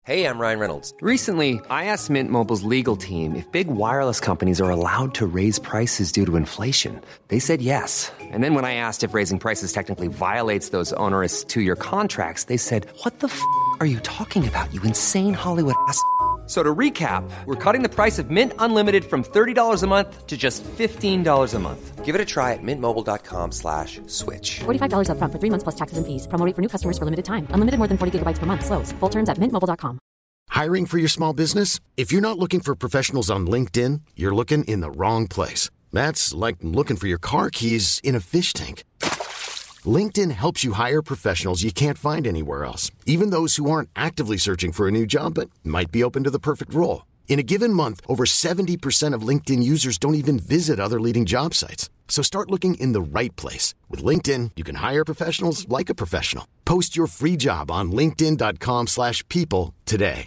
Hey, I'm Ryan Reynolds. Recently, I asked Mint Mobile's legal team if big wireless companies are allowed to raise prices due to inflation. They said yes. And then when I asked if raising prices technically violates those onerous two-year contracts, they said, "What the f*** are you talking about, you insane Hollywood ass?" So to recap, we're cutting the price of Mint Unlimited from $30 a month to just $15 a month. Give it a try at mintmobile.com/switch. $45 up front for 3 months plus taxes and fees. Promo rate for new customers for limited time. Unlimited more than 40 gigabytes per month. Slows full terms at mintmobile.com. Hiring for your small business? If you're not looking for professionals on LinkedIn, you're looking in the wrong place. That's like looking for your car keys in a fish tank. LinkedIn helps you hire professionals you can't find anywhere else, even those who aren't actively searching for a new job but might be open to the perfect role. In a given month, over 70% of LinkedIn users don't even visit other leading job sites. So start looking in the right place. With LinkedIn, you can hire professionals like a professional. Post your free job on linkedin.com/people today.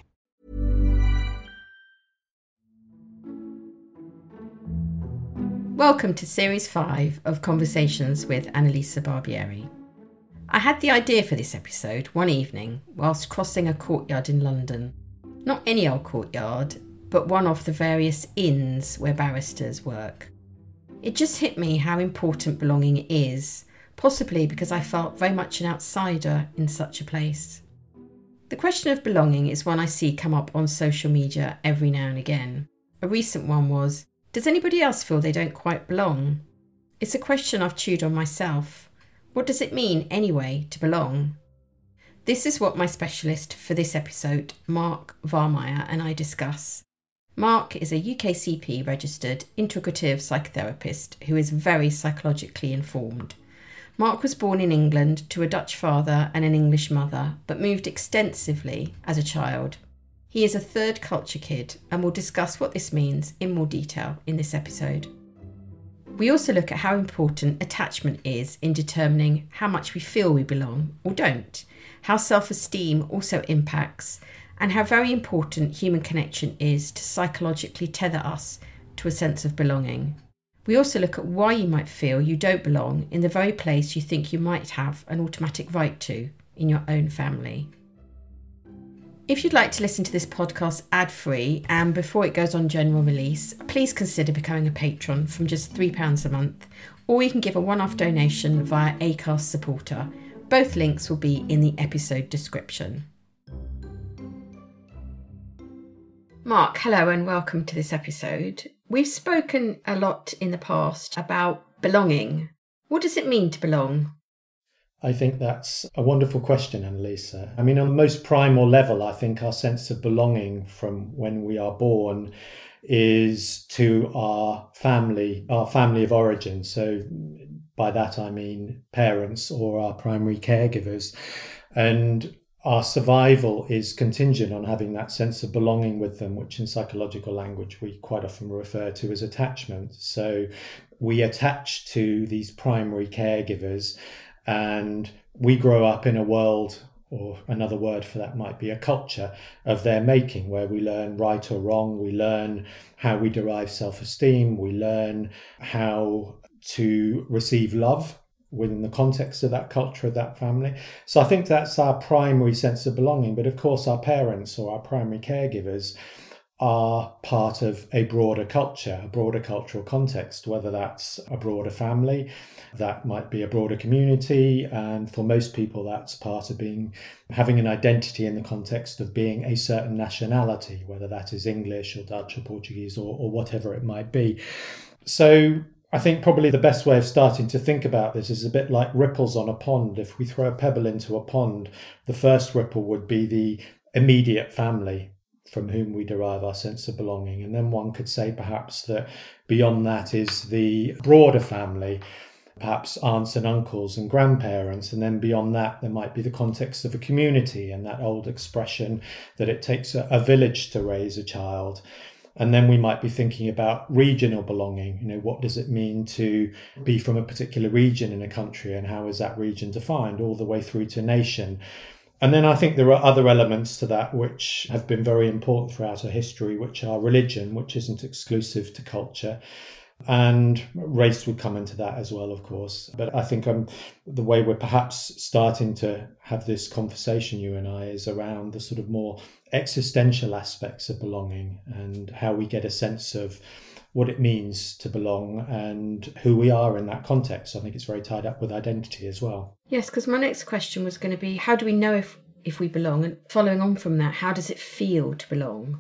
Welcome to Series 5 of Conversations with Annalisa Barbieri. I had the idea for this episode one evening whilst crossing a courtyard in London. Not any old courtyard, but one of the various inns where barristers work. It just hit me how important belonging is, possibly because I felt very much an outsider in such a place. The question of belonging is one I see come up on social media every now and again. A recent one was, does anybody else feel they don't quite belong? It's a question I've chewed on myself. What does it mean, anyway, to belong? This is what my specialist for this episode, Mark Varmyer, and I discuss. Mark is a UKCP registered integrative psychotherapist who is very psychologically informed. Mark was born in England to a Dutch father and an English mother, but moved extensively as a child. He is a third culture kid and will discuss what this means in more detail in this episode. We also look at how important attachment is in determining how much we feel we belong or don't, how self-esteem also impacts, and how very important human connection is to psychologically tether us to a sense of belonging. We also look at why you might feel you don't belong in the very place you think you might have an automatic right to in your own family. If you'd like to listen to this podcast ad-free and before it goes on general release, please consider becoming a patron from just £3 a month, or you can give a one-off donation via Acast Supporter. Both links will be in the episode description. Mark, hello and welcome to this episode. We've spoken a lot in the past about belonging. What does it mean to belong? I think that's a wonderful question, Annalisa. I mean, on the most primal level, I think our sense of belonging from when we are born is to our family of origin. So by that, I mean parents or our primary caregivers. And our survival is contingent on having that sense of belonging with them, which in psychological language we quite often refer to as attachment. So we attach to these primary caregivers, and we grow up in a world, or another word for that might be a culture, of their making, where we learn right or wrong, we learn how we derive self-esteem, we learn how to receive love within the context of that culture, of that family. So I think that's our primary sense of belonging. But of course, our parents or our primary caregivers are part of a broader culture, a broader cultural context, whether that's a broader family, that might be a broader community. And for most people, that's part of having an identity in the context of being a certain nationality, whether that is English or Dutch or Portuguese or whatever it might be. So I think probably the best way of starting to think about this is a bit like ripples on a pond. If we throw a pebble into a pond, the first ripple would be the immediate family from whom we derive our sense of belonging. And then one could say perhaps that beyond that is the broader family, perhaps aunts and uncles and grandparents. And then beyond that, there might be the context of a community and that old expression that it takes a village to raise a child. And then we might be thinking about regional belonging. You know, what does it mean to be from a particular region in a country, and how is that region defined, all the way through to nation? And then I think there are other elements to that which have been very important throughout our history, which are religion, which isn't exclusive to culture. And race would come into that as well, of course. But I think the way we're perhaps starting to have this conversation, you and I, is around the sort of more existential aspects of belonging and how we get a sense of what it means to belong and who we are in that context. So I think it's very tied up with identity as well. Yes, because my next question was going to be, how do we know if we belong? And following on from that, how does it feel to belong?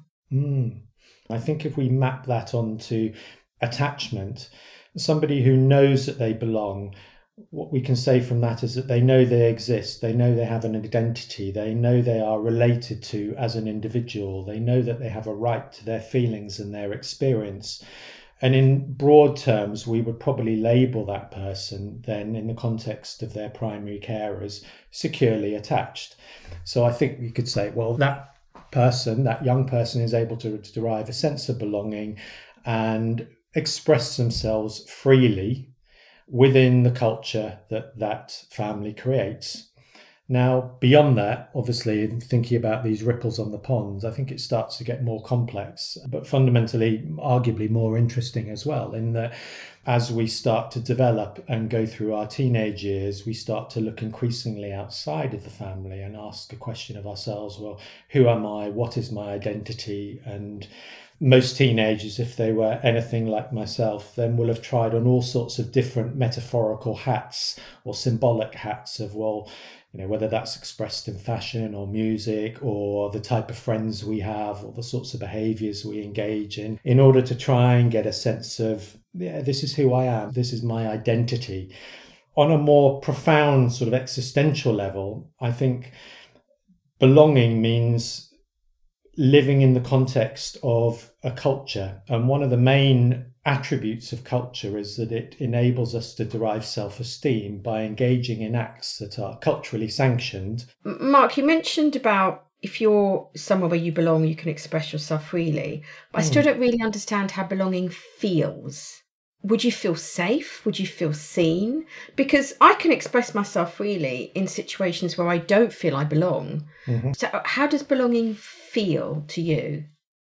I think if we map that onto attachment, somebody who knows that they belong, what we can say from that is that they know they exist, they know they have an identity, they know they are related to as an individual, they know that they have a right to their feelings and their experience. And in broad terms, we would probably label that person then in the context of their primary care as securely attached. So I think we could say, well, that person, that young person, is able to derive a sense of belonging and express themselves freely within the culture that that family creates. Now, beyond that, obviously, in thinking about these ripples on the ponds, I think it starts to get more complex, but fundamentally, arguably more interesting as well, in that as we start to develop and go through our teenage years, we start to look increasingly outside of the family and ask a question of ourselves, well, who am I? What is my identity? And most teenagers, if they were anything like myself, then will have tried on all sorts of different metaphorical hats or symbolic hats of, well, you know, whether that's expressed in fashion or music or the type of friends we have or the sorts of behaviours we engage in order to try and get a sense of, yeah, this is who I am, this is my identity. On a more profound sort of existential level, I think belonging means living in the context of a culture. And one of the main attributes of culture is that it enables us to derive self-esteem by engaging in acts that are culturally sanctioned. Mark, you mentioned about if you're somewhere where you belong, you can express yourself freely. But I still don't really understand how belonging feels. Would you feel safe? Would you feel seen? Because I can express myself freely in situations where I don't feel I belong. Mm-hmm. So how does belonging feel to you?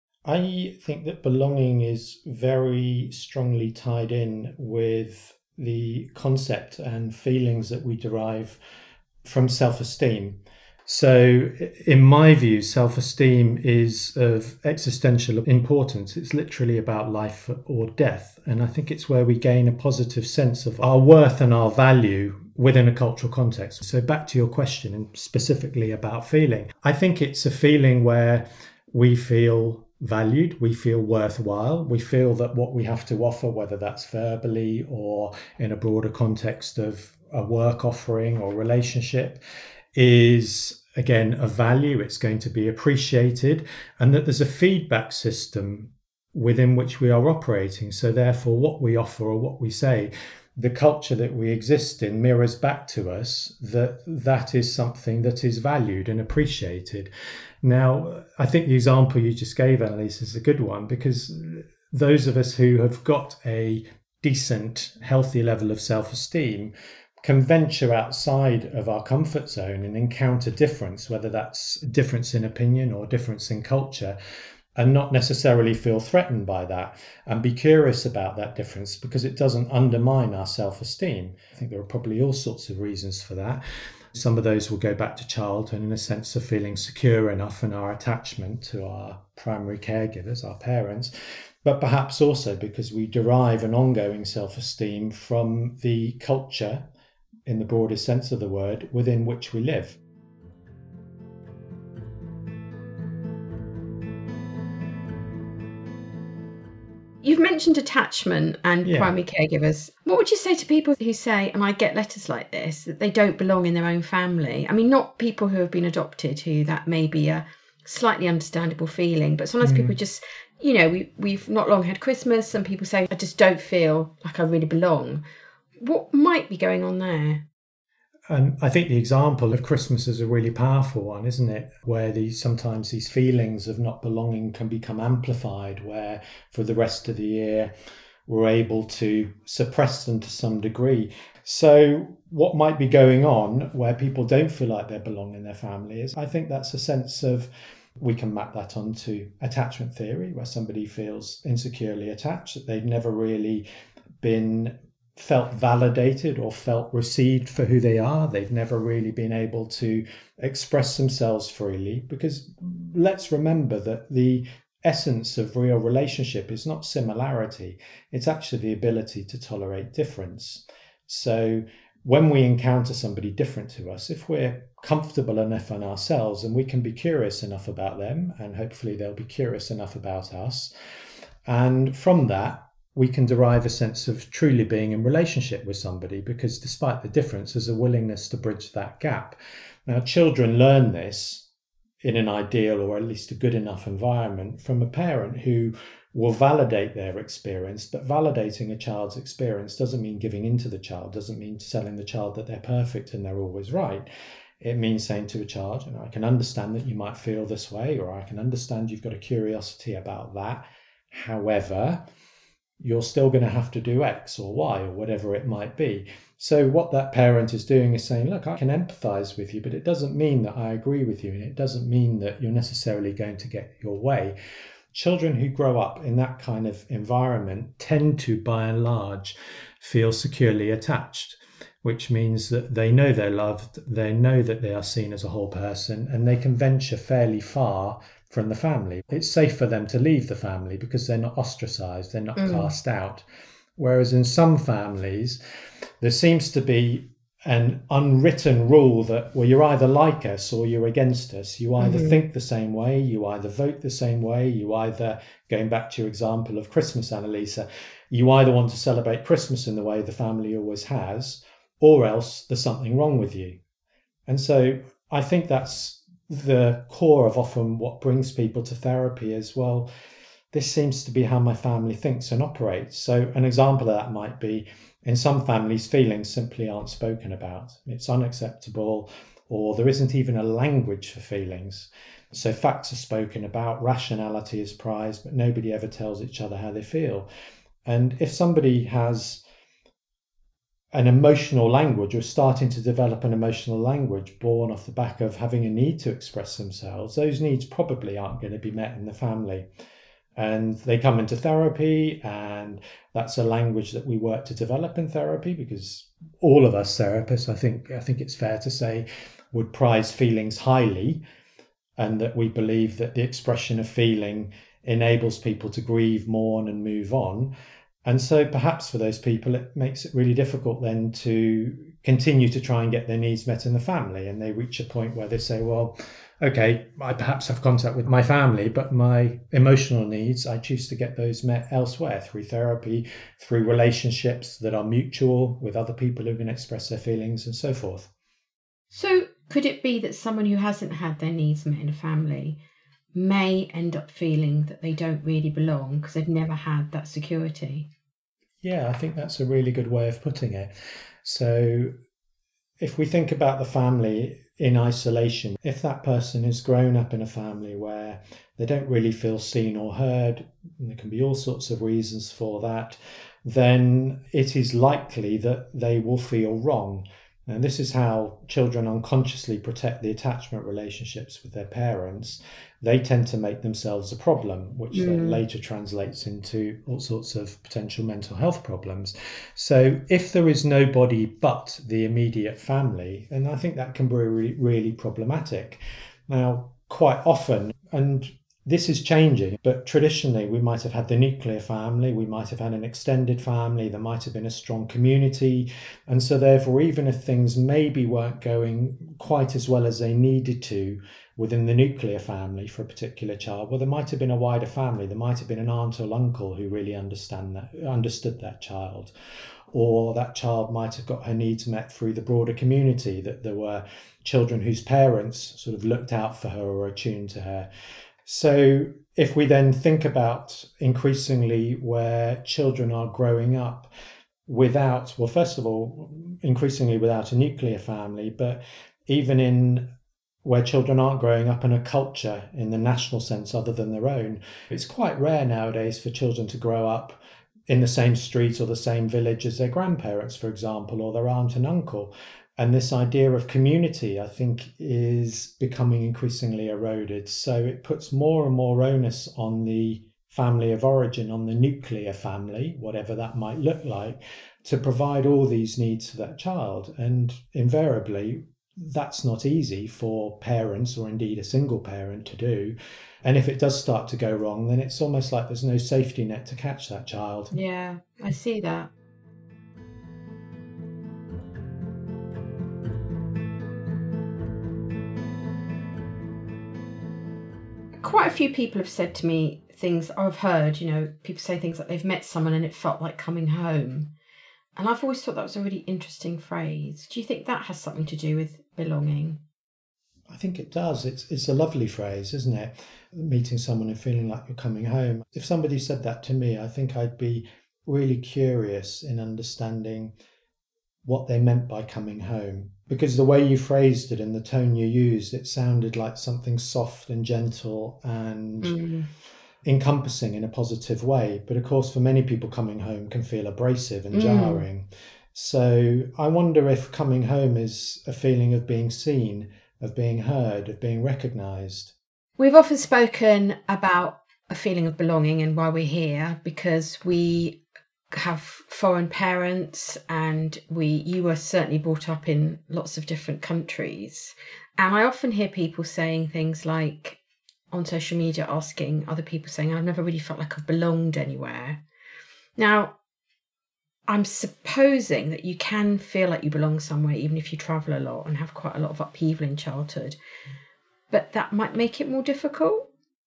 I think that belonging is very strongly tied in with the concept and feelings that we derive from self-esteem. So in my view, self-esteem is of existential importance. It's literally about life or death. And I think it's where we gain a positive sense of our worth and our value within a cultural context. So back to your question, and specifically about feeling. I think it's a feeling where we feel valued, we feel worthwhile, we feel that what we have to offer, whether that's verbally or in a broader context of a work offering or relationship, is again of value, it's going to be appreciated, and that there's a feedback system within which we are operating. So therefore what we offer or what we say, the culture that we exist in mirrors back to us that is something that is valued and appreciated. Now, I think the example you just gave, Annalise, is a good one, because those of us who have got a decent, healthy level of self-esteem can venture outside of our comfort zone and encounter difference, whether that's difference in opinion or difference in culture, and not necessarily feel threatened by that, and be curious about that difference because it doesn't undermine our self-esteem. I think there are probably all sorts of reasons for that. Some of those will go back to childhood in a sense of feeling secure enough in our attachment to our primary caregivers, our parents, but perhaps also because we derive an ongoing self-esteem from the culture, in the broadest sense of the word, within which we live. You've mentioned attachment and primary caregivers. What would you say to people who say, and I get letters like this, that they don't belong in their own family? I mean, not people who have been adopted, who that may be a slightly understandable feeling, but sometimes people just, you know, we've not long had Christmas and people say, I just don't feel like I really belong. What might be going on there? And I think the example of Christmas is a really powerful one, isn't it? Where sometimes these feelings of not belonging can become amplified, where for the rest of the year we're able to suppress them to some degree. So what might be going on where people don't feel like they belong in their family is, I think that's a sense of, we can map that onto attachment theory, where somebody feels insecurely attached, that they've never really been felt validated or felt received for who they are. They've never really been able to express themselves freely, because let's remember that the essence of real relationship is not similarity. It's actually the ability to tolerate difference. So when we encounter somebody different to us, if we're comfortable enough in ourselves and we can be curious enough about them, and hopefully they'll be curious enough about us, and from that we can derive a sense of truly being in relationship with somebody, because despite the difference, there's a willingness to bridge that gap. Now, children learn this in an ideal, or at least a good enough environment, from a parent who will validate their experience. But validating a child's experience doesn't mean giving in to the child, doesn't mean telling the child that they're perfect and they're always right. It means saying to a child, I can understand that you might feel this way, or I can understand you've got a curiosity about that. However, you're still going to have to do X or Y or whatever it might be. So what that parent is doing is saying, look, I can empathize with you, but it doesn't mean that I agree with you, and it doesn't mean that you're necessarily going to get your way. Children who grow up in that kind of environment tend to, by and large, feel securely attached, which means that they know they're loved, they know that they are seen as a whole person, and they can venture fairly far from the family. It's safe for them to leave the family because they're not ostracized, they're not cast out. Whereas in some families, there seems to be an unwritten rule that, well, you're either like us or you're against us. You either think the same way, you either vote the same way, you either, going back to your example of Christmas, Annalisa, you either want to celebrate Christmas in the way the family always has, or else there's something wrong with you. And so I think that's the core of often what brings people to therapy as well. This seems to be how my family thinks and operates. So an example of that might be, in some families, feelings simply aren't spoken about. It's unacceptable, or there isn't even a language for feelings. So facts are spoken about, rationality is prized, but nobody ever tells each other how they feel. And if somebody has an emotional language, or starting to develop an emotional language born off the back of having a need to express themselves, those needs probably aren't going to be met in the family. And they come into therapy, and that's a language that we work to develop in therapy, because all of us therapists, I think it's fair to say, would prize feelings highly, and that we believe that the expression of feeling enables people to grieve, mourn, and move on. And so perhaps for those people, it makes it really difficult then to continue to try and get their needs met in the family. And they reach a point where they say, well, okay, I perhaps have contact with my family, but my emotional needs, I choose to get those met elsewhere, through therapy, through relationships that are mutual with other people who can express their feelings, and so forth. So could it be that someone who hasn't had their needs met in a family may end up feeling that they don't really belong because they've never had that security? Yeah, I think that's a really good way of putting it. So if we think about the family in isolation, if that person has grown up in a family where they don't really feel seen or heard, and there can be all sorts of reasons for that, then it is likely that they will feel wrong. And this is how children unconsciously protect the attachment relationships with their parents. They tend to make themselves a problem, which then later translates into all sorts of potential mental health problems. So if there is nobody but the immediate family, then I think that can be really, really problematic. Now, quite often, and this is changing, but traditionally we might have had the nuclear family, we might have had an extended family, there might have been a strong community. And so therefore, even if things maybe weren't going quite as well as they needed to within the nuclear family for a particular child, well, there might have been a wider family, there might have been an aunt or uncle who really understood that child. Or that child might have got her needs met through the broader community, that there were children whose parents sort of looked out for her or attuned to her. So if we then think about increasingly where children are growing up without, well, first of all, increasingly without a nuclear family, but even in where children aren't growing up in a culture in the national sense other than their own, it's quite rare nowadays for children to grow up in the same street or the same village as their grandparents, for example, or their aunt and uncle. And this idea of community, I think, is becoming increasingly eroded. So it puts more and more onus on the family of origin, on the nuclear family, whatever that might look like, to provide all these needs for that child. And invariably, that's not easy for parents, or indeed a single parent, to do. And if it does start to go wrong, then it's almost like there's no safety net to catch that child. Yeah, I see that. Quite a few people have said to me things I've heard, people say things like they've met someone and it felt like coming home. And I've always thought that was a really interesting phrase. Do you think that has something to do with belonging? I think it does. It's a lovely phrase, isn't it? Meeting someone and feeling like you're coming home. If somebody said that to me, I think I'd be really curious in understanding what they meant by coming home. Because the way you phrased it and the tone you used, it sounded like something soft and gentle and encompassing in a positive way. But of course, for many people, coming home can feel abrasive and jarring. So I wonder if coming home is a feeling of being seen, of being heard, of being recognised. We've often spoken about a feeling of belonging and why we're here, because we have foreign parents and you were certainly brought up in lots of different countries. And I often hear people saying things like, on social media, asking other people, saying, I've never really felt like I've belonged anywhere. Now, I'm supposing that you can feel like you belong somewhere even if you travel a lot and have quite a lot of upheaval in childhood, but that might make it more difficult.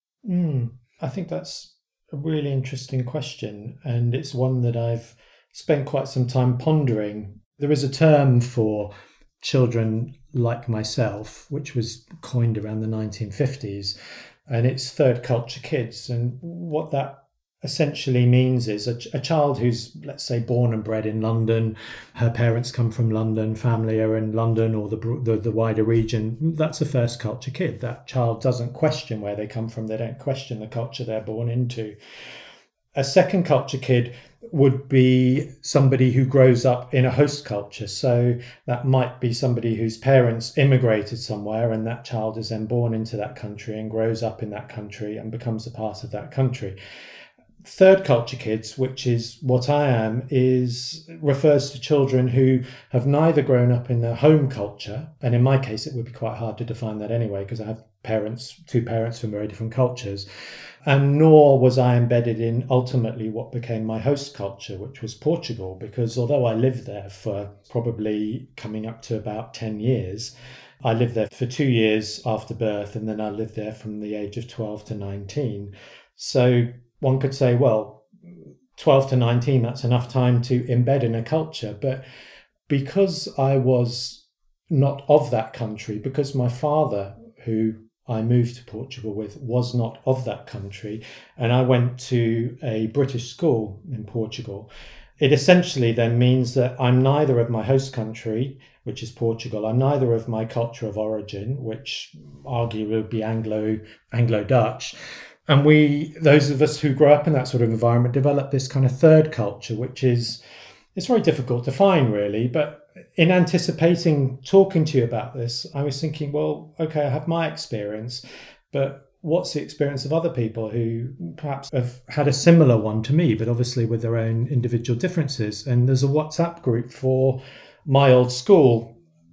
I think that's a really interesting question, and it's one that I've spent quite some time pondering. There is a term for children like myself, which was coined around the 1950s, and it's third culture kids. And what that essentially means is a child who's, let's say, born and bred in London, her parents come from London, family are in London or the wider region, that's a first culture kid. That child doesn't question where they come from, they don't question the culture they're born into. A second culture kid would be somebody who grows up in a host culture. So that might be somebody whose parents immigrated somewhere, and that child is then born into that country and grows up in that country and becomes a part of that country. Third culture kids, which is what I am, refers to children who have neither grown up in their home culture, and in my case it would be quite hard to define that anyway because I have two parents from very different cultures, and nor was I embedded in ultimately what became my host culture, which was Portugal, because although I lived there for probably coming up to about 10 years, I lived there for 2 years after birth, and then I lived there from the age of 12 to 19. So one could say, well, 12 to 19, that's enough time to embed in a culture. But because I was not of that country, because my father, who I moved to Portugal with, was not of that country, and I went to a British school in Portugal, it essentially then means that I'm neither of my host country, which is Portugal, I'm neither of my culture of origin, which arguably would be Anglo-Dutch. And those of us who grow up in that sort of environment, develop this kind of third culture, which it's very difficult to find, really. But in anticipating talking to you about this, I was thinking, well, okay, I have my experience, but what's the experience of other people who perhaps have had a similar one to me, but obviously with their own individual differences? And there's a WhatsApp group for my old school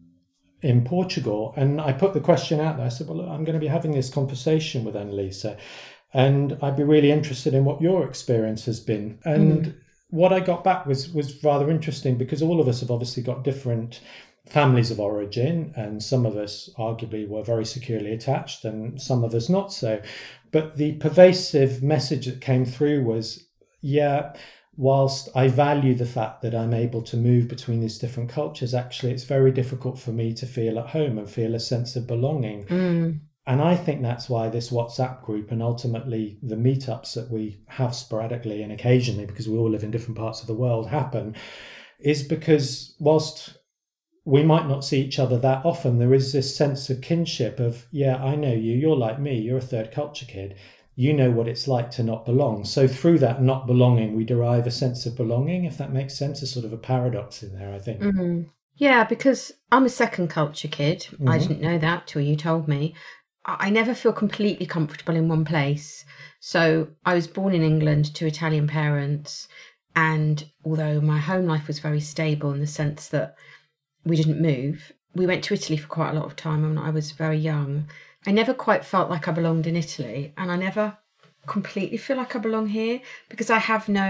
in Portugal. And I put the question out there. I said, well, look, I'm going to be having this conversation with Annalisa, and I'd be really interested in what your experience has been. And what I got back was rather interesting, because all of us have obviously got different families of origin, and some of us arguably were very securely attached and some of us not so. But the pervasive message that came through was, yeah, whilst I value the fact that I'm able to move between these different cultures, actually it's very difficult for me to feel at home and feel a sense of belonging. And I think that's why this WhatsApp group, and ultimately the meetups that we have sporadically and occasionally, because we all live in different parts of the world, happen, is because whilst we might not see each other that often, there is this sense of kinship of, yeah, I know you, you're like me, you're a third culture kid, you know what it's like to not belong. So through that not belonging, we derive a sense of belonging, if that makes sense. There's sort of a paradox in there, I think. Yeah, because I'm a second culture kid. I didn't know that till you told me. I never feel completely comfortable in one place. So I was born in England to Italian parents, and although my home life was very stable in the sense that we didn't move, we went to Italy for quite a lot of time when I was very young. I never quite felt like I belonged in Italy, and I never completely feel like I belong here because I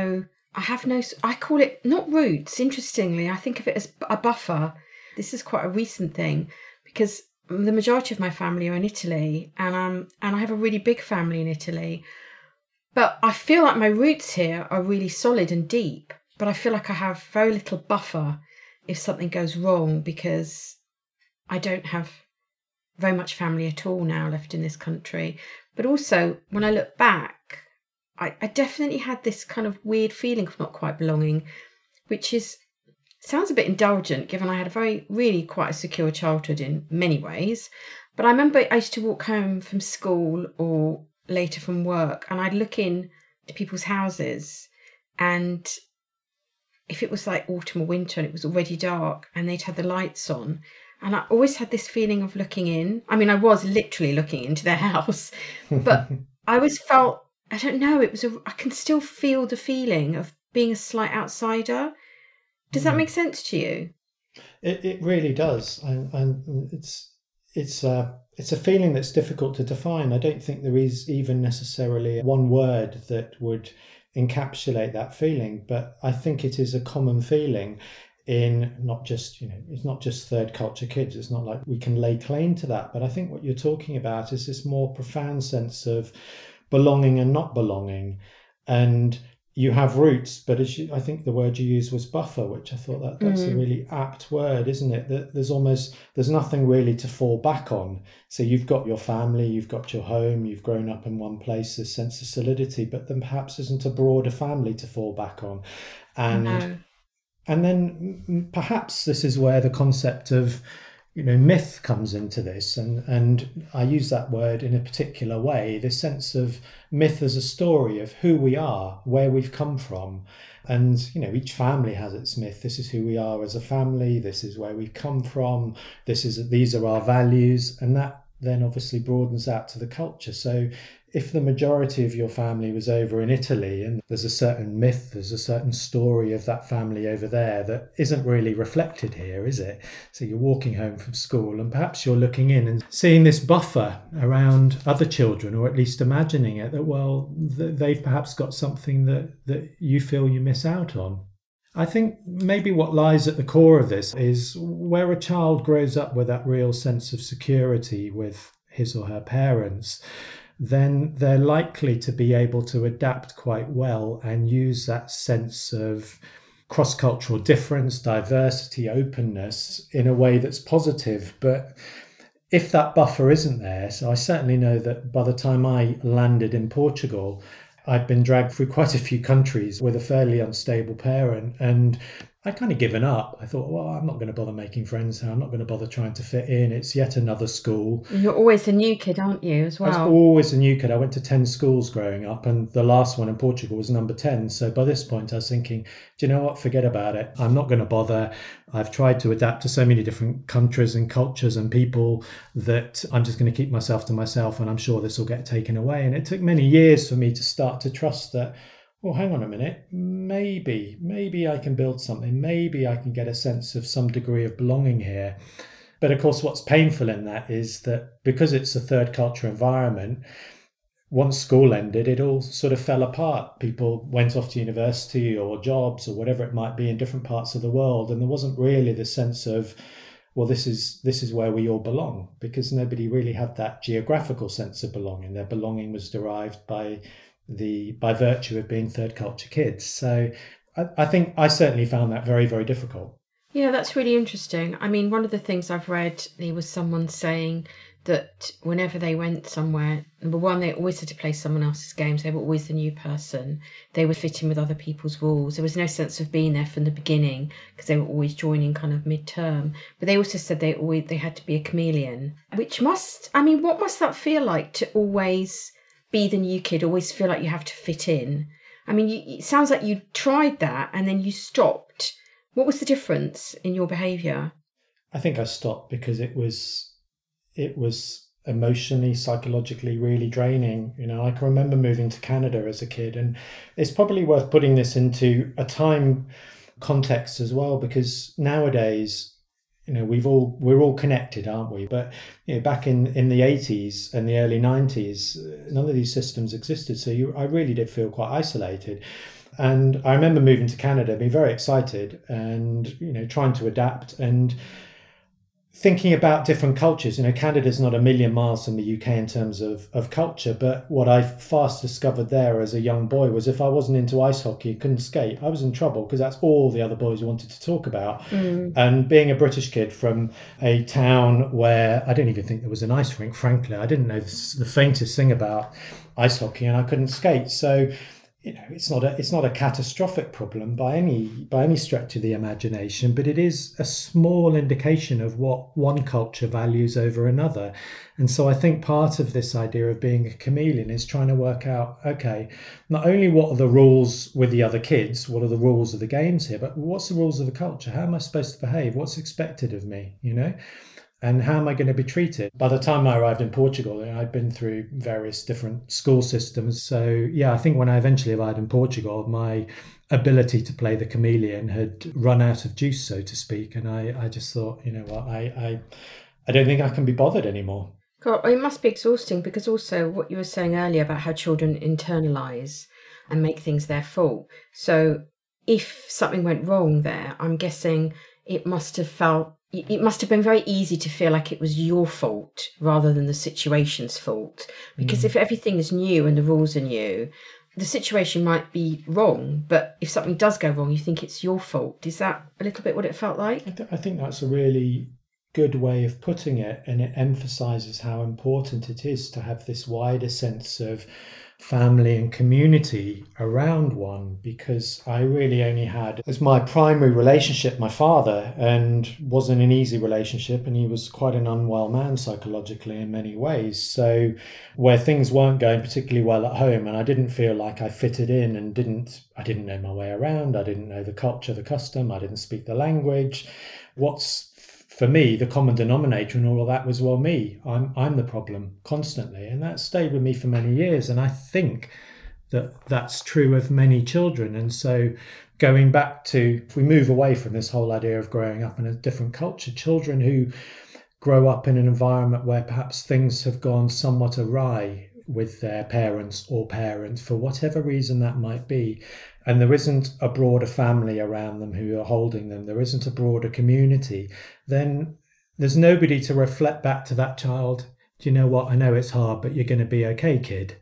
call it not roots. Interestingly, I think of it as a buffer. This is quite a recent thing because the majority of my family are in Italy, and I have a really big family in Italy. But I feel like my roots here are really solid and deep, but I feel like I have very little buffer if something goes wrong because I don't have very much family at all now left in this country. But also, when I look back, I definitely had this kind of weird feeling of not quite belonging, which sounds a bit indulgent given I had really quite a secure childhood in many ways. But I remember I used to walk home from school or later from work, and I'd look in to people's houses, and if it was like autumn or winter and it was already dark and they'd had the lights on, and I always had this feeling of looking in. I mean, I was literally looking into their house, but I always felt, I don't know, I can still feel the feeling of being a slight outsider. Does that make sense to you? It really does, and it's a feeling that's difficult to define. I don't think there is even necessarily one word that would encapsulate that feeling, but I think it is a common feeling in not just, it's not just third culture kids. It's not like we can lay claim to that, but I think what you're talking about is this more profound sense of belonging and not belonging. And you have roots, but I think the word you used was buffer, which I thought that's a really apt word, isn't it? That there's nothing really to fall back on. So you've got your family, you've got your home, you've grown up in one place, this sense of solidity, but then perhaps isn't a broader family to fall back on. And then perhaps this is where the concept of myth comes into this, and I use that word in a particular way, this sense of myth as a story of who we are, where we've come from. And each family has its myth. This is who we are as a family, this is where we've come from, these are our values, and that then obviously broadens out to the culture. So if the majority of your family was over in Italy and there's a certain myth, there's a certain story of that family over there that isn't really reflected here, is it? So you're walking home from school and perhaps you're looking in and seeing this buffer around other children, or at least imagining it, that they've perhaps got something that you feel you miss out on. I think maybe what lies at the core of this is where a child grows up with that real sense of security with his or her parents, then they're likely to be able to adapt quite well and use that sense of cross-cultural difference, diversity, openness in a way that's positive. But if that buffer isn't there, so I certainly know that by the time I landed in Portugal, I'd been dragged through quite a few countries with a fairly unstable parent, and I'd kind of given up. I thought, well, I'm not going to bother making friends now. I'm not going to bother trying to fit in. It's yet another school. You're always the new kid, aren't you, as well? I was always a new kid. I went to 10 schools growing up, and the last one in Portugal was number 10. So by this point, I was thinking, do you know what? Forget about it. I'm not going to bother. I've tried to adapt to so many different countries and cultures and people that I'm just going to keep myself to myself, and I'm sure this will get taken away. And it took many years for me to start to trust that, well, hang on a minute, maybe I can build something. Maybe I can get a sense of some degree of belonging here. But of course, what's painful in that is that because it's a third culture environment, once school ended, it all sort of fell apart. People went off to university or jobs or whatever it might be in different parts of the world. And there wasn't really the sense of, well, this is where we all belong, because nobody really had that geographical sense of belonging. Their belonging was derived by virtue of being third culture kids. So I think I certainly found that very, very difficult. Yeah, that's really interesting. I mean, one of the things I've read, there was someone saying that whenever they went somewhere, number one, they always had to play someone else's games. They were always the new person. They were fitting with other people's rules. There was no sense of being there from the beginning because they were always joining kind of mid-term. But they also said they had to be a chameleon, which what must that feel like, to always be the new kid, always feel like you have to fit in? I mean, it sounds like you tried that and then you stopped. What was the difference in your behaviour? I think I stopped because it was emotionally, psychologically really draining. I can remember moving to Canada as a kid, and it's probably worth putting this into a time context as well, because nowadays, we're all connected, aren't we? But back in the 80s and the early 90s, none of these systems existed. So I really did feel quite isolated. And I remember moving to Canada, being very excited and, trying to adapt and thinking about different cultures. Canada's not a million miles from the UK in terms of culture, but what I fast discovered there as a young boy was if I wasn't into ice hockey and couldn't skate, I was in trouble, because that's all the other boys wanted to talk about. And being a British kid from a town where I didn't even think there was an ice rink, frankly, I didn't know the faintest thing about ice hockey, and I couldn't skate. So it's not a catastrophic problem by any stretch of the imagination, but it is a small indication of what one culture values over another. And so I think part of this idea of being a chameleon is trying to work out, okay, not only what are the rules with the other kids, what are the rules of the games here, but what's the rules of the culture? How am I supposed to behave? What's expected of me, And how am I going to be treated? By the time I arrived in Portugal, I'd been through various different school systems. So, I think when I eventually arrived in Portugal, my ability to play the chameleon had run out of juice, so to speak. And I just thought, I don't think I can be bothered anymore. God, it must be exhausting, because also what you were saying earlier about how children internalise and make things their fault. So if something went wrong there, I'm guessing it must have been very easy to feel like it was your fault rather than the situation's fault. Because if everything is new and the rules are new, the situation might be wrong, but if something does go wrong, you think it's your fault. Is that a little bit what it felt like? I think that's a really good way of putting it, and it emphasises how important it is to have this wider sense of family and community around one, because I really only had as my primary relationship my father, and wasn't an easy relationship, and he was quite an unwell man psychologically in many ways. So where things weren't going particularly well at home, and I didn't feel like I fitted in, and I didn't know my way around, I didn't know the culture, the custom, I didn't speak the language. What's for me, the common denominator in all of that was, well, me, I'm the problem constantly. And that stayed with me for many years. And I think that that's true of many children. And so going back to, if we move away from this whole idea of growing up in a different culture, children who grow up in an environment where perhaps things have gone somewhat awry with their parents for whatever reason that might be, and there isn't a broader family around them who are holding them, there isn't a broader community, then there's nobody to reflect back to that child, do you know what, I know it's hard, but you're going to be okay, kid.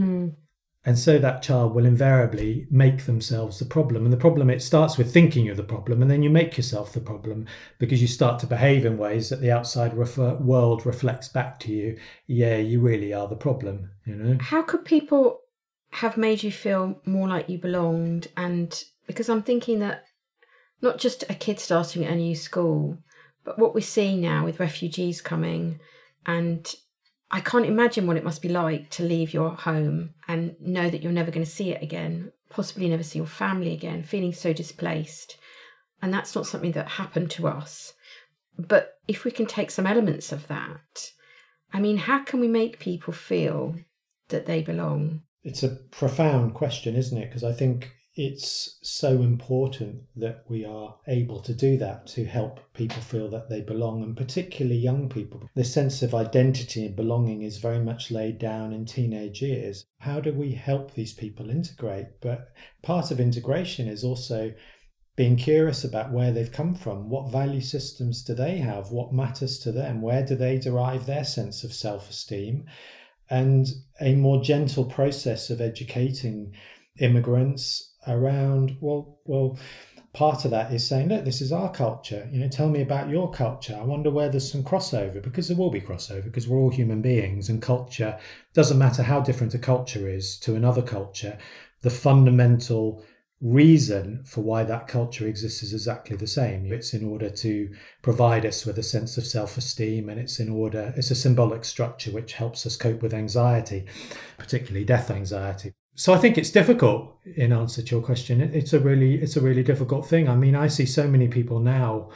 And so that child will invariably make themselves the problem. And the problem, it starts with thinking you're the problem, and then you make yourself the problem, because you start to behave in ways that the outside world reflects back to you. Yeah, you really are the problem, How could people have made you feel more like you belonged? And because I'm thinking that not just a kid starting at a new school, but what we're seeing now with refugees coming, and I can't imagine what it must be like to leave your home and know that you're never going to see it again, possibly never see your family again, feeling so displaced. And that's not something that happened to us. But if we can take some elements of that, I mean, how can we make people feel that they belong? It's a profound question, isn't it? Because I think it's so important that we are able to do that, to help people feel that they belong, and particularly young people. The sense of identity and belonging is very much laid down in teenage years. How do we help these people integrate? But part of integration is also being curious about where they've come from. What value systems do they have? What matters to them? Where do they derive their sense of self-esteem? And a more gentle process of educating immigrants around, well, part of that is saying, look, this is our culture, tell me about your culture. I wonder where there's some crossover, because there will be crossover, because we're all human beings, and culture, doesn't matter how different a culture is to another culture, the fundamental reason for why that culture exists is exactly the same. It's in order to provide us with a sense of self-esteem, and it's a symbolic structure which helps us cope with anxiety, particularly death anxiety. So I think it's difficult, in answer to your question. It's a really difficult thing. I mean, I see so many people now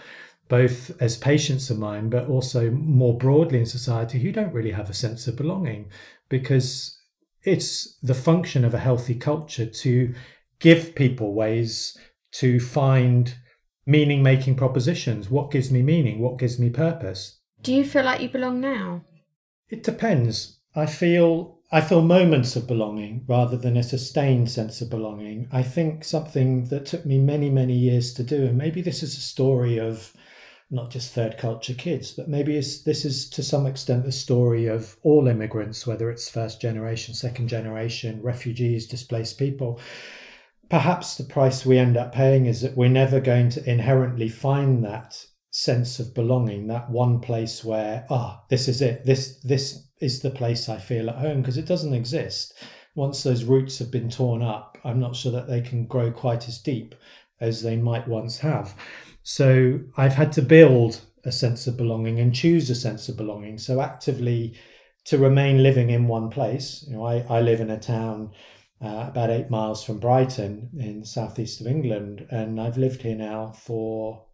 both as patients of mine, but also more broadly in society, who don't really have a sense of belonging, because it's the function of a healthy culture to give people ways to find meaning-making propositions. What gives me meaning? What gives me purpose? Do you feel like you belong now? It depends. I feel moments of belonging rather than a sustained sense of belonging. I think something that took me many, many years to do, and maybe this is a story of not just third culture kids, but maybe this is to some extent the story of all immigrants, whether it's first generation, second generation, refugees, displaced people. Perhaps the price we end up paying is that we're never going to inherently find that sense of belonging, that one place where, this is it, this is the place I feel at home, because it doesn't exist. Once those roots have been torn up, I'm not sure that they can grow quite as deep as they might once have. So I've had to build a sense of belonging and choose a sense of belonging. So actively to remain living in one place. I live in a town about 8 miles from Brighton in the southeast of England, and I've lived here now for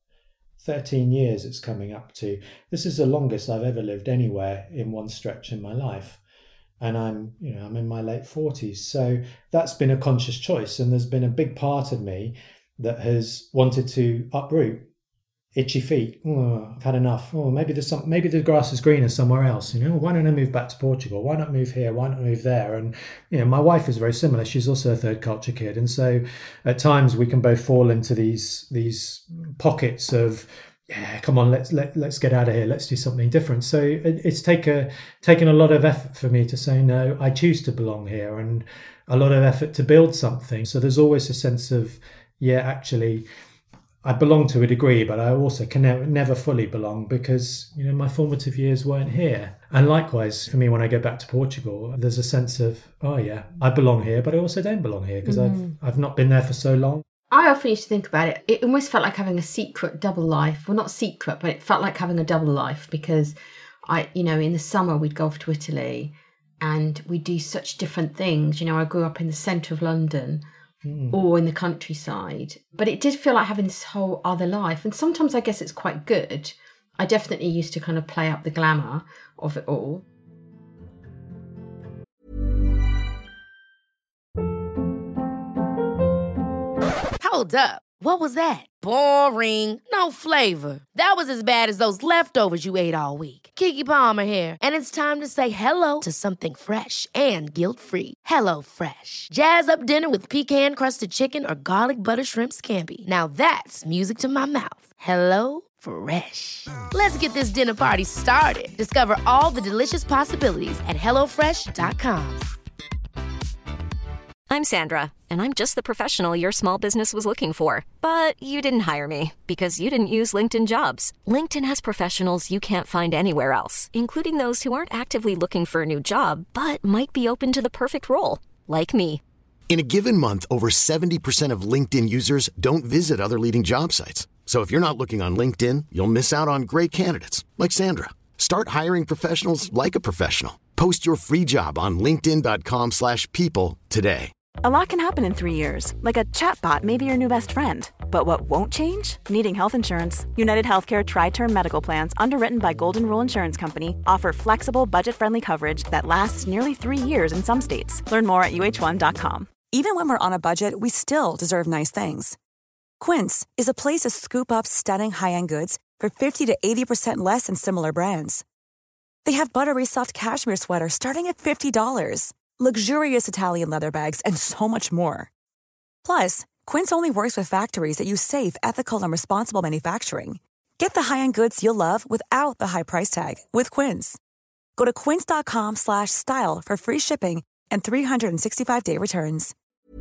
13 years it's coming up to. This is the longest I've ever lived anywhere in one stretch in my life. And I'm in my late 40s. So that's been a conscious choice. And there's been a big part of me that has wanted to uproot. Itchy feet. I've had enough. Maybe the grass is greener somewhere else. Why don't I move back to Portugal? Why not move here? Why not move there? And my wife is very similar. She's also a third culture kid, and so at times we can both fall into these pockets of, come on, let's get out of here. Let's do something different. So it's taken a lot of effort for me to say no. I choose to belong here, and a lot of effort to build something. So there's always a sense of, actually, I belong to a degree, but I also can never fully belong because, my formative years weren't here. And likewise, for me, when I go back to Portugal, there's a sense of, I belong here, but I also don't belong here because I've not been there for so long. I often used to think about it. It almost felt like having a secret double life. Well, not secret, but it felt like having a double life because in the summer we'd go off to Italy and we'd do such different things. I grew up in the centre of London. Or in the countryside. But it did feel like having this whole other life. And sometimes I guess it's quite good. I definitely used to kind of play up the glamour of it all. Hold up. What was that? Boring. No flavor. That was as bad as those leftovers you ate all week. Keke Palmer here. And it's time to say hello to something fresh and guilt-free. HelloFresh. Jazz up dinner with pecan-crusted chicken or garlic butter shrimp scampi. Now that's music to my mouth. HelloFresh. Let's get this dinner party started. Discover all the delicious possibilities at HelloFresh.com. I'm Sandra, and I'm just the professional your small business was looking for. But you didn't hire me because you didn't use LinkedIn Jobs. LinkedIn has professionals you can't find anywhere else, including those who aren't actively looking for a new job, but might be open to the perfect role, like me. In a given month, over 70% of LinkedIn users don't visit other leading job sites. So if you're not looking on LinkedIn, you'll miss out on great candidates like Sandra. Start hiring professionals like a professional. Post your free job on linkedin.com/people today. A lot can happen in 3 years, like a chatbot may be your new best friend. But what won't change? Needing health insurance. United Healthcare Tri-Term Medical Plans, underwritten by Golden Rule Insurance Company, offer flexible, budget-friendly coverage that lasts nearly 3 years in some states. Learn more at uh1.com. Even when we're on a budget, we still deserve nice things. Quince is a place to scoop up stunning high-end goods for 50 to 80% less than similar brands. They have buttery soft cashmere sweaters starting at $50, luxurious Italian leather bags, and so much more. Plus, Quince only works with factories that use safe, ethical, and responsible manufacturing. Get the high-end goods you'll love without the high price tag with Quince. Go to quince.com/style for free shipping and 365-day returns.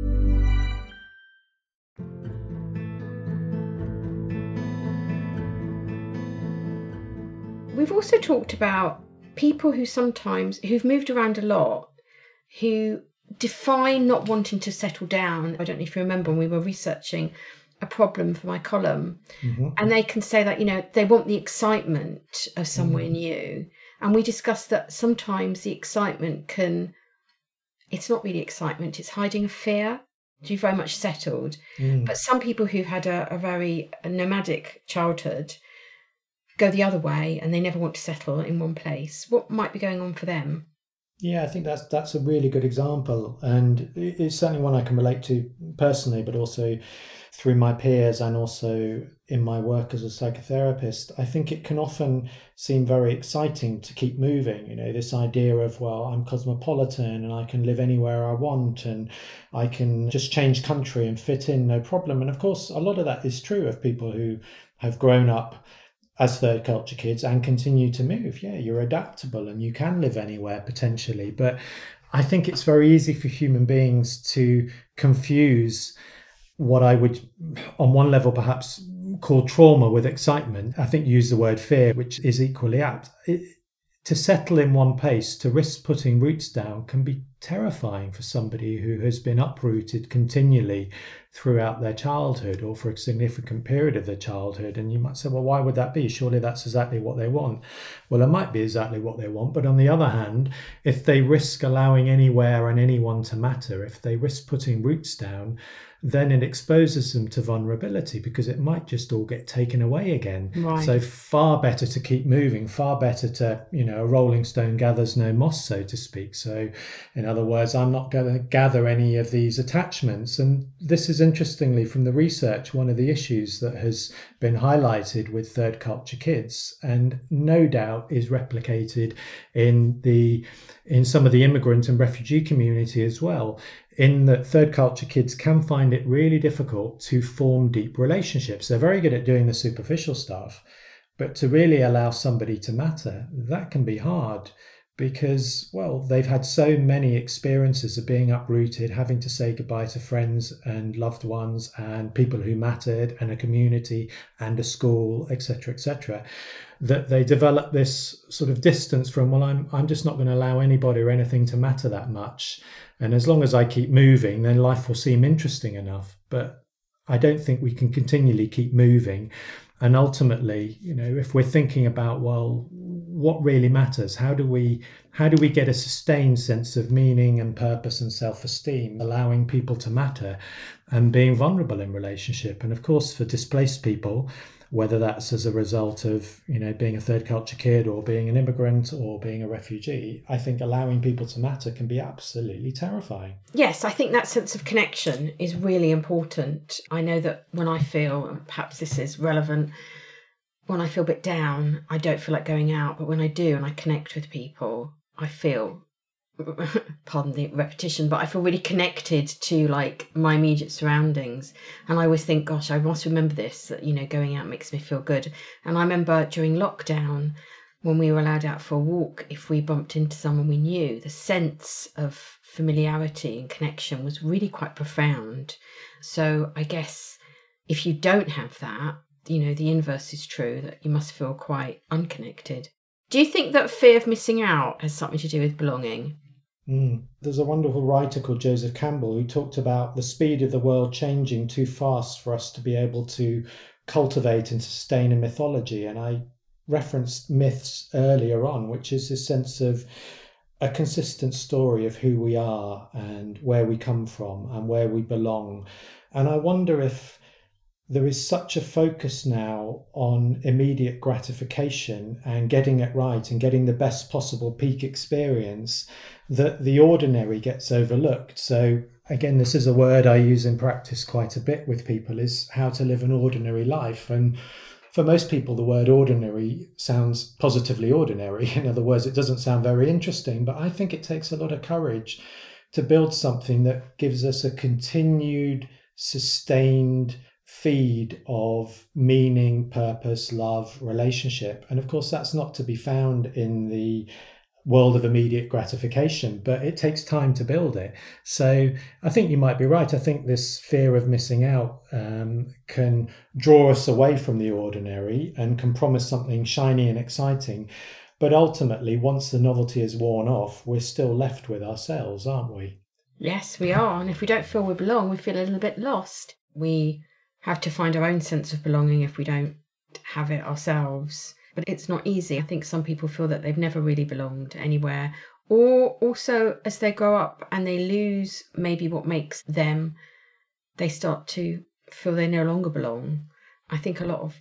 We've also talked about people who've moved around a lot, who define not wanting to settle down. I don't know if you remember when we were researching a problem for my column, and they can say that, they want the excitement of somewhere new. And we discussed that sometimes the excitement it's not really excitement, it's hiding a fear. You're very much settled. But some people who've had a very nomadic childhood go the other way and they never want to settle in one place. What might be going on for them? Yeah, I think that's a really good example, and it's certainly one I can relate to personally, but also through my peers and also in my work as a psychotherapist. I think it can often seem very exciting to keep moving, this idea of, well, I'm cosmopolitan and I can live anywhere I want and I can just change country and fit in, no problem. And of course, a lot of that is true of people who have grown up as third culture kids and continue to move. Yeah, you're adaptable and you can live anywhere potentially. But I think it's very easy for human beings to confuse what I would, on one level, perhaps call trauma with excitement. I think you use the word fear, which is equally apt. To settle in one place, to risk putting roots down, can be terrifying for somebody who has been uprooted continually throughout their childhood or for a significant period of their childhood. And you might say, well, why would that be? Surely that's exactly what they want. Well, it might be exactly what they want. But on the other hand, if they risk allowing anywhere and anyone to matter, if they risk putting roots down, then it exposes them to vulnerability because it might just all get taken away again. Right. So far better to keep moving, far better to, a rolling stone gathers no moss, so to speak. So in other words, I'm not going to gather any of these attachments. And this is interestingly from the research, one of the issues that has been highlighted with third culture kids, and no doubt is replicated in some of the immigrant and refugee community as well, in that third culture kids can find it really difficult to form deep relationships. They're very good at doing the superficial stuff, but to really allow somebody to matter, that can be hard because, well, they've had so many experiences of being uprooted, having to say goodbye to friends and loved ones and people who mattered and a community and a school, etc., that they develop this sort of distance from, well, I'm just not going to allow anybody or anything to matter that much. And as long as I keep moving, then life will seem interesting enough. But I don't think we can continually keep moving. And ultimately, if we're thinking about, well, what really matters? How do we get a sustained sense of meaning and purpose and self-esteem, allowing people to matter and being vulnerable in relationship? And of course, for displaced people, whether that's as a result of, being a third culture kid or being an immigrant or being a refugee, I think allowing people to matter can be absolutely terrifying. Yes, I think that sense of connection is really important. I know that when I feel, and perhaps this is relevant, when I feel a bit down, I don't feel like going out, but when I do and I connect with people, I feel, pardon the repetition, but I feel really connected to my immediate surroundings. And I always think, gosh, I must remember this, that, going out makes me feel good. And I remember during lockdown, when we were allowed out for a walk, if we bumped into someone we knew, the sense of familiarity and connection was really quite profound. So I guess if you don't have that, the inverse is true, that you must feel quite unconnected. Do you think that fear of missing out has something to do with belonging? There's a wonderful writer called Joseph Campbell who talked about the speed of the world changing too fast for us to be able to cultivate and sustain a mythology. And I referenced myths earlier on, which is this sense of a consistent story of who we are and where we come from and where we belong. And I wonder if there is such a focus now on immediate gratification and getting it right and getting the best possible peak experience that the ordinary gets overlooked. So again, this is a word I use in practice quite a bit with people, is how to live an ordinary life. And for most people, the word ordinary sounds positively ordinary. In other words, it doesn't sound very interesting, but I think it takes a lot of courage to build something that gives us a continued, sustained feed of meaning, purpose, love, relationship. And of course, that's not to be found in the world of immediate gratification, but it takes time to build it. So I think you might be right. I think this fear of missing out can draw us away from the ordinary and can promise something shiny and exciting. But ultimately, once the novelty is worn off, we're still left with ourselves, aren't we? Yes, we are. And if we don't feel we belong, we feel a little bit lost. We have to find our own sense of belonging if we don't have it ourselves. But it's not easy. I think some people feel that they've never really belonged anywhere. Or also, as they grow up and they lose maybe what makes them, they start to feel they no longer belong. I think a lot of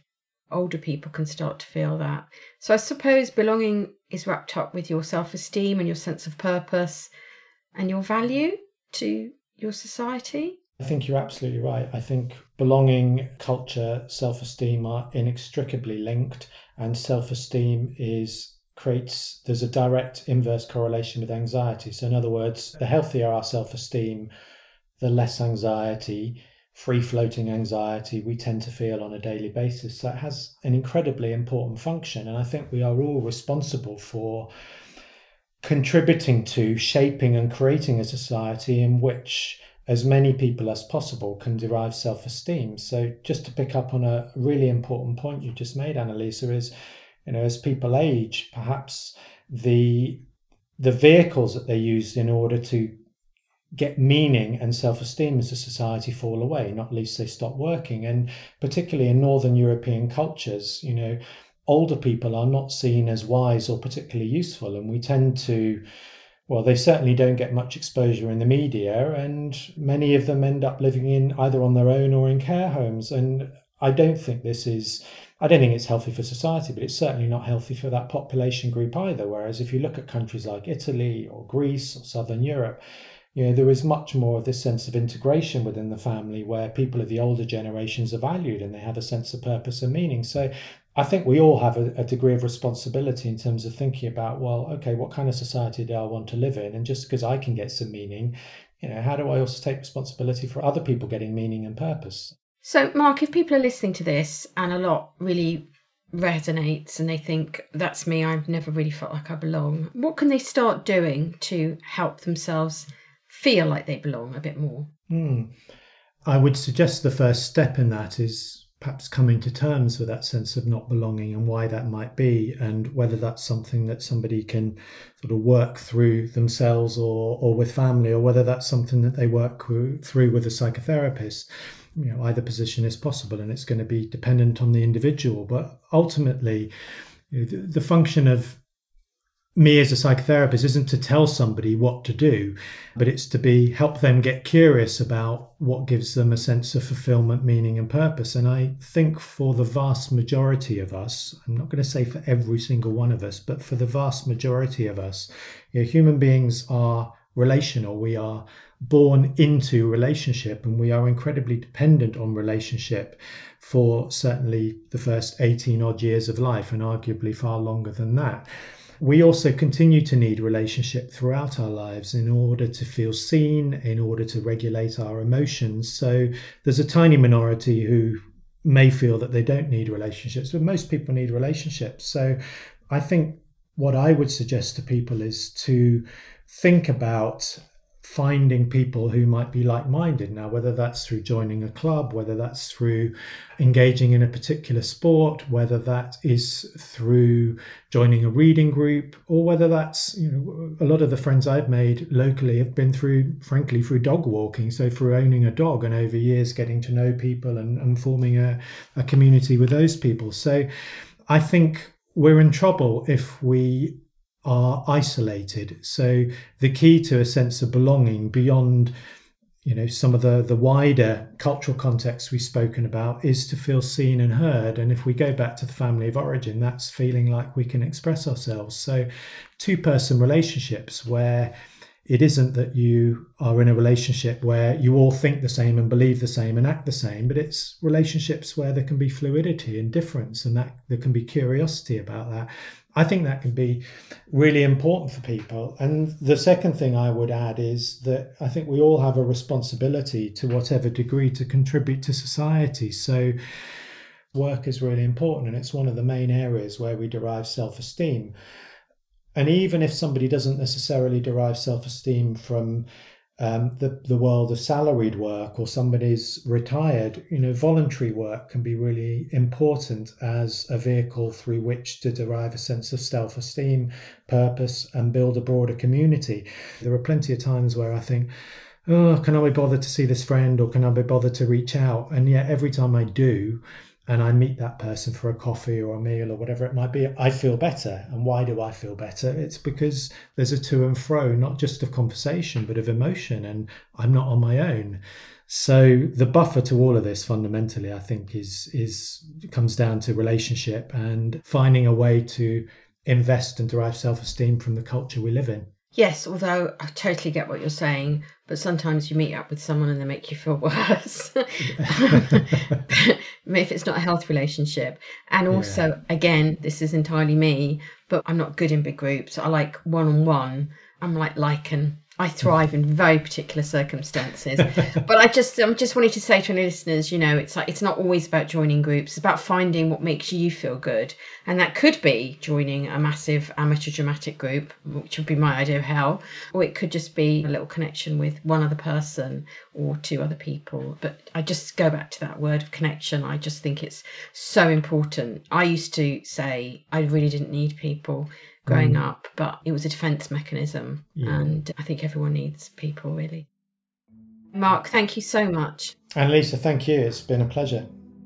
older people can start to feel that. So I suppose belonging is wrapped up with your self-esteem and your sense of purpose and your value to your society. I think you're absolutely right. I think belonging, culture, self-esteem are inextricably linked, and self-esteem there's a direct inverse correlation with anxiety. So in other words, the healthier our self-esteem, the less anxiety, free-floating anxiety we tend to feel on a daily basis. So it has an incredibly important function, and I think we are all responsible for contributing to shaping and creating a society in which as many people as possible can derive self-esteem. So just to pick up on a really important point you just made, Annalisa, is, as people age, perhaps the vehicles that they use in order to get meaning and self-esteem as a society fall away, not least they stop working. And particularly in Northern European cultures, older people are not seen as wise or particularly useful, and we tend to, they certainly don't get much exposure in the media, and many of them end up living either on their own or in care homes. And I don't think it's healthy for society, but it's certainly not healthy for that population group either. Whereas if you look at countries like Italy or Greece or Southern Europe, there is much more of this sense of integration within the family where people of the older generations are valued and they have a sense of purpose and meaning. So I think we all have a degree of responsibility in terms of thinking about, what kind of society do I want to live in? And just because I can get some meaning, how do I also take responsibility for other people getting meaning and purpose? So, Mark, if people are listening to this and a lot really resonates and they think, that's me, I've never really felt like I belong, what can they start doing to help themselves feel like they belong a bit more? I would suggest the first step in that is perhaps coming to terms with that sense of not belonging and why that might be, and whether that's something that somebody can sort of work through themselves or with family, or whether that's something that they work through with a psychotherapist. Either position is possible, and it's going to be dependent on the individual. But ultimately, the function of me as a psychotherapist isn't to tell somebody what to do, but it's to help them get curious about what gives them a sense of fulfillment, meaning and purpose. And I think for the vast majority of us, I'm not going to say for every single one of us, but for the vast majority of us, human beings are relational. We are born into relationship, and we are incredibly dependent on relationship for certainly the first 18 odd years of life, and arguably far longer than that. We also continue to need relationship throughout our lives in order to feel seen, in order to regulate our emotions. So there's a tiny minority who may feel that they don't need relationships, but most people need relationships. So I think what I would suggest to people is to think about finding people who might be like-minded. Now, whether that's through joining a club, whether that's through engaging in a particular sport, whether that is through joining a reading group, or whether that's, a lot of the friends I've made locally have been through dog walking. So through owning a dog and over years getting to know people and forming a community with those people. So I think we're in trouble if we are isolated. So the key to a sense of belonging beyond, some of the wider cultural contexts we've spoken about is to feel seen and heard. And if we go back to the family of origin, that's feeling like we can express ourselves. So two-person relationships where it isn't that you are in a relationship where you all think the same and believe the same and act the same, but it's relationships where there can be fluidity and difference, and that there can be curiosity about that. I think that can be really important for people. And the second thing I would add is that I think we all have a responsibility to whatever degree to contribute to society. So work is really important, and it's one of the main areas where we derive self-esteem. And even if somebody doesn't necessarily derive self-esteem from the world of salaried work, or somebody's retired, voluntary work can be really important as a vehicle through which to derive a sense of self-esteem, purpose, and build a broader community. There are plenty of times where I think, can I be bothered to see this friend, or can I be bothered to reach out? And yet every time I do, and I meet that person for a coffee or a meal or whatever it might be, I feel better. And why do I feel better? It's because there's a to and fro, not just of conversation, but of emotion, and I'm not on my own. So the buffer to all of this fundamentally, I think, comes down to relationship and finding a way to invest and derive self-esteem from the culture we live in. Yes, although I totally get what you're saying, but sometimes you meet up with someone and they make you feel worse. If it's not a health relationship. And also, again, this is entirely me, but I'm not good in big groups. I like one-on-one. I'm like lichen. I thrive in very particular circumstances. But I'm just wanting to say to any listeners, it's not always about joining groups. It's about finding what makes you feel good. And that could be joining a massive amateur dramatic group, which would be my idea of hell. Or it could just be a little connection with one other person or two other people. But I just go back to that word of connection. I just think it's so important. I used to say I really didn't need people growing up, but it was a defence mechanism, and I think everyone needs people, really. Mark, thank you so much. Annalisa, thank you. It's been a pleasure.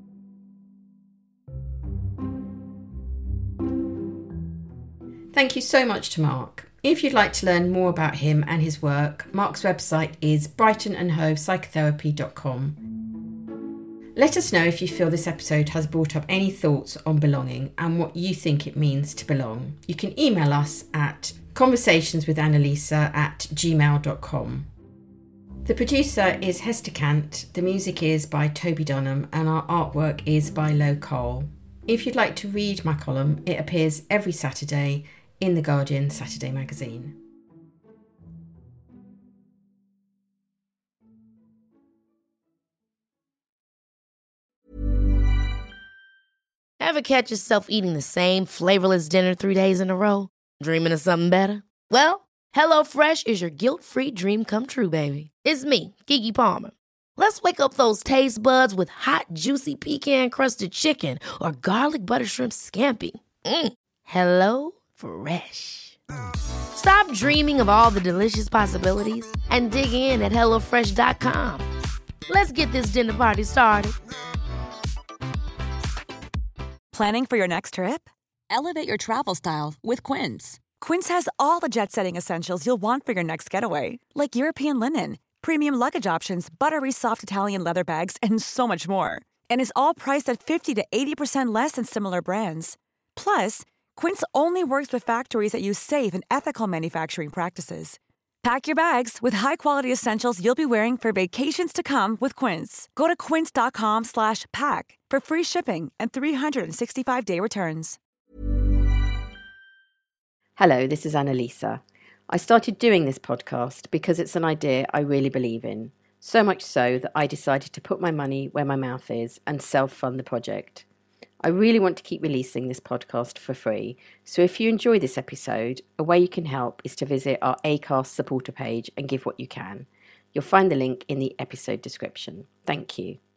Thank you so much to Mark. If you'd like to learn more about him and his work, Mark's website is brightonandhovepsychotherapy.com. Let us know if you feel this episode has brought up any thoughts on belonging and what you think it means to belong. You can email us at conversationswithanalisa@gmail.com. The producer is Hester Cant, the music is by Toby Dunham, and our artwork is by Lo Cole. If you'd like to read my column, it appears every Saturday in The Guardian Saturday magazine. Ever catch yourself eating the same flavorless dinner 3 days in a row? Dreaming of something better? Well, HelloFresh is your guilt-free dream come true, baby. It's me, Keke Palmer. Let's wake up those taste buds with hot, juicy pecan-crusted chicken or garlic butter shrimp scampi. Hello Fresh. Stop dreaming of all the delicious possibilities and dig in at HelloFresh.com. Let's get this dinner party started. Planning for your next trip? Elevate your travel style with Quince. Quince has all the jet-setting essentials you'll want for your next getaway, like European linen, premium luggage options, buttery soft Italian leather bags, and so much more. And is all priced at 50 to 80% less than similar brands. Plus, Quince only works with factories that use safe and ethical manufacturing practices. Pack your bags with high-quality essentials you'll be wearing for vacations to come with Quince. Go to quince.com/pack for free shipping and 365-day returns. Hello, this is Annalisa. I started doing this podcast because it's an idea I really believe in. So much so that I decided to put my money where my mouth is and self-fund the project. I really want to keep releasing this podcast for free, so if you enjoy this episode, a way you can help is to visit our Acast supporter page and give what you can. You'll find the link in the episode description. Thank you.